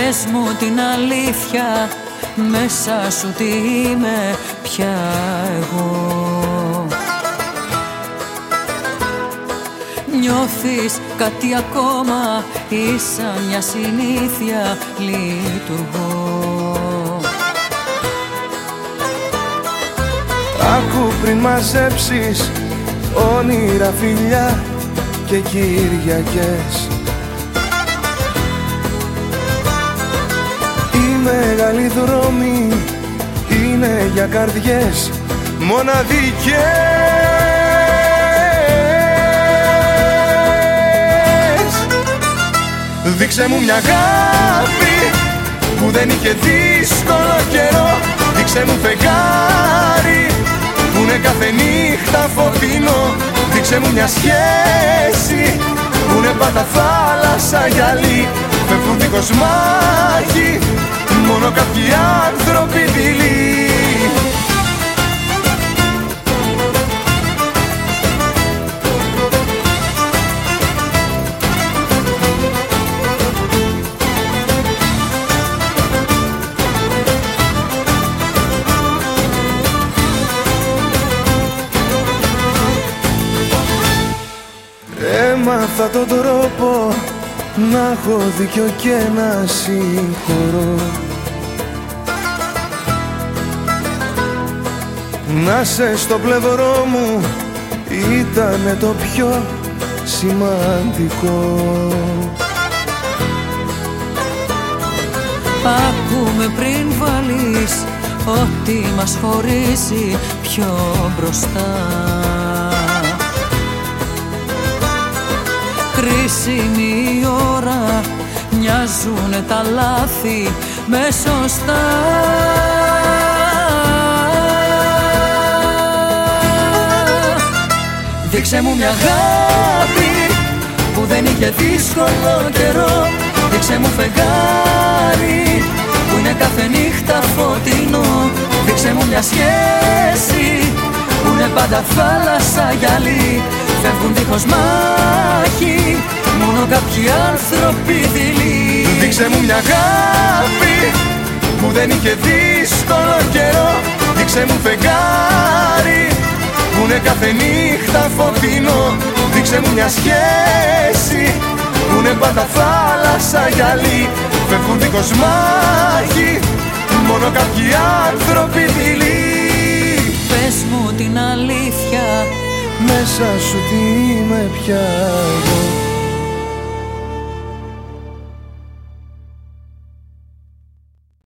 Πες μου την αλήθεια, μέσα σου τι είμαι πια εγώ. Νιώθεις κάτι ακόμα ή σαν μια συνήθεια λειτουργώ? Άκου πριν μαζέψεις όνειρα, φιλιά και Κυριακές. Οι μεγάλοι δρόμοι είναι για καρδιές μοναδικές. Δείξε μου μια αγάπη που δεν είχε δύσκολο καιρό. Δείξε μου φεγγάρι που είναι κάθε νύχτα φωτεινό. Δείξε μου μια σχέση που είναι πάντα θάλασσα γυαλί. Φεύγουν δίχως μάχη, μόνο κάποιοι άνθρωποι δειλοί. Έμαθα τον τρόπο να έχω δίκιο και να συγχωρώ. Να σε στο πλευρό μου ήτανε το πιο σημαντικό. Άκουμε πριν βάλεις ό,τι μας χωρίζει πιο μπροστά. Κρίσιμη ώρα, μοιάζουνε τα λάθη με σωστά. Δείξε μου μια αγάπη που δεν είχε δύσκολο καιρό. Δείξε μου φεγγάρι που είναι κάθε νύχτα φωτεινό. Δείξε μου μια σχέση που είναι πάντα θάλασσα γυαλί. Φεύγουν δίχως μάχη, μόνο κάποιοι άνθρωποι δειλοί. Δείξε μου μια αγάπη που δεν είχε δύσκολο καιρό. Δείξε μου φεγγάρι που είναι κάθε νύχτα φωτεινό. Δείξε μου μια σχέση που είναι πάντα θάλασσα γυαλί. Φεύγουν δίχως μάχη, μόνο κάποιοι άνθρωποι δειλοί. Πες μου την αλήθεια, μέσα σου τι είμαι πια.